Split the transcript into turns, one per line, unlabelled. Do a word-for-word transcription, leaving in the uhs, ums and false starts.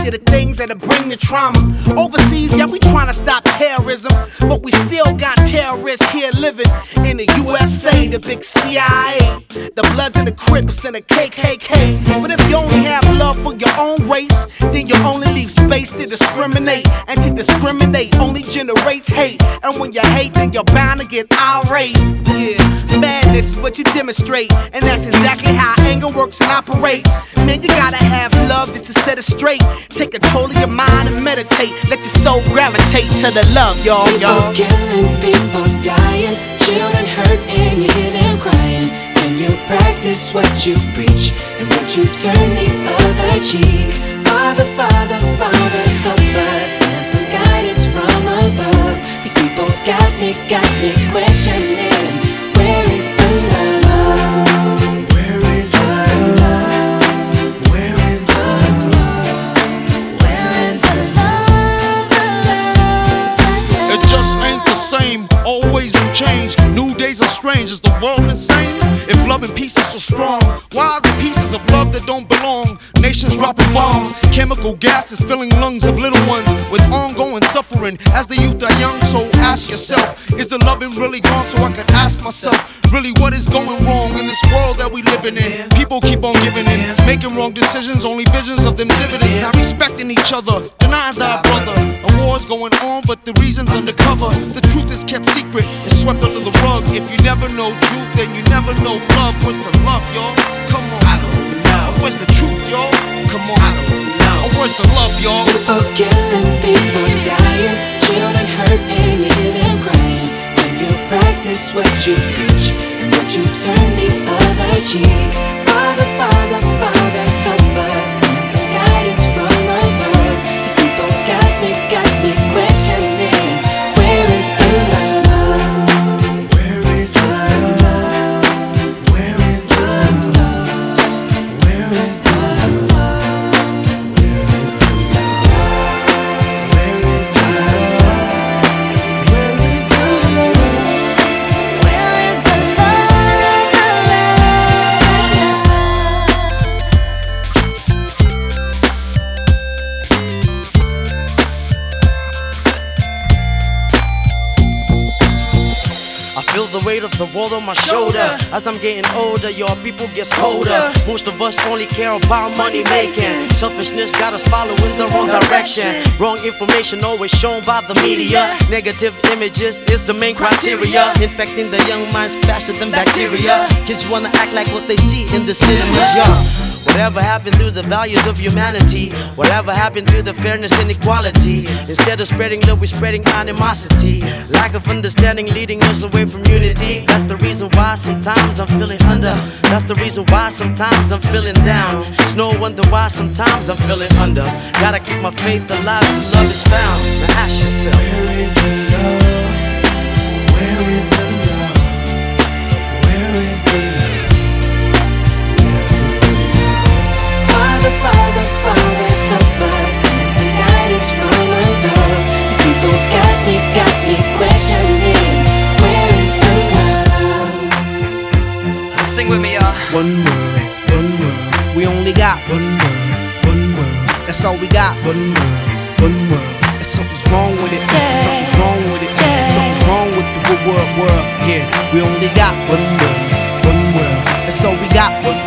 to the things that'll bring the trauma. Overseas, yeah, we trying to stop terrorism, but we still got terrorists here living in the U S A, the big C I A, the Bloods and the Crips and the K K K. But if you only have love for your own race, then you only leave space to discriminate, and to discriminate only generates hate. And when you hate, then you're bound to get irate. Yeah, madness is what you demonstrate, and that's exactly how anger works and operates. Man, you gotta have love just to set it straight. Take control of your mind and meditate. Let your soul gravitate to the love, y'all, y'all.
People killing, people dying, children hurt and you hear them crying. Can you practice what you preach, and would you turn the other cheek? Father, Father, Father, help us, send some guidance from above. These people got me, got me questioning, where is the love? Where is the love? Where is the love? Where is the love? The love, the love?
It just ain't the same, always new change. New days are strange, is the world insane? If love and peace is so strong, why are the pieces of love that don't belong? Nations dropping bombs, chemical gases filling lungs of little ones with ongoing suffering as the youth are young. So ask yourself, is the loving really gone? So I could ask myself, really what is going wrong in this world that we living in? People keep on giving in, making wrong decisions, only visions of them dividends. Not respecting each other, denying thy brother. A war's going on, but the reason's undercover. The truth is kept secret, it's swept under the rug. If you never know truth, then you never know love. Where's the love, y'all? Come on. I don't know. Where's the truth, y'all? Come on. I don't know. Where's the love, y'all?
People killing, people dying, children hurt and you hear them crying. When you practice what you preach, and would you turn the other cheek? Father, Father, Father, help us, send some guidance from above. These people got me, got me questioning, where is the love?
Feel the weight of the world on my shoulder. As I'm getting older, your people get colder. Most of us only care about money making. Selfishness got us following the wrong direction. Wrong information always shown by the media. Negative images is the main criteria, infecting the young minds faster than bacteria. Kids wanna act like what they see in the cinemas, yeah. Whatever happened to the values of humanity? Whatever happened to the fairness and equality? Instead of spreading love, we're spreading animosity. Lack of understanding leading us away from unity. That's the reason why sometimes I'm feeling under. That's the reason why sometimes I'm feeling down. It's no wonder why sometimes I'm feeling under. Gotta keep my faith alive till love is found. Now ask yourself,
where is the love? Where is the love? Where is the love? Father, Father, Father, help us, send some guidance from above. These people got me, got me questioning, where is the love?
sing with me, y'all.
One world, one world, we only got one world, one world, that's all we got. One world, one world, and something's wrong with it,
yeah.
something's wrong with it, yeah. something's wrong with the world, world, yeah. We only got one world, one world, that's all we got. One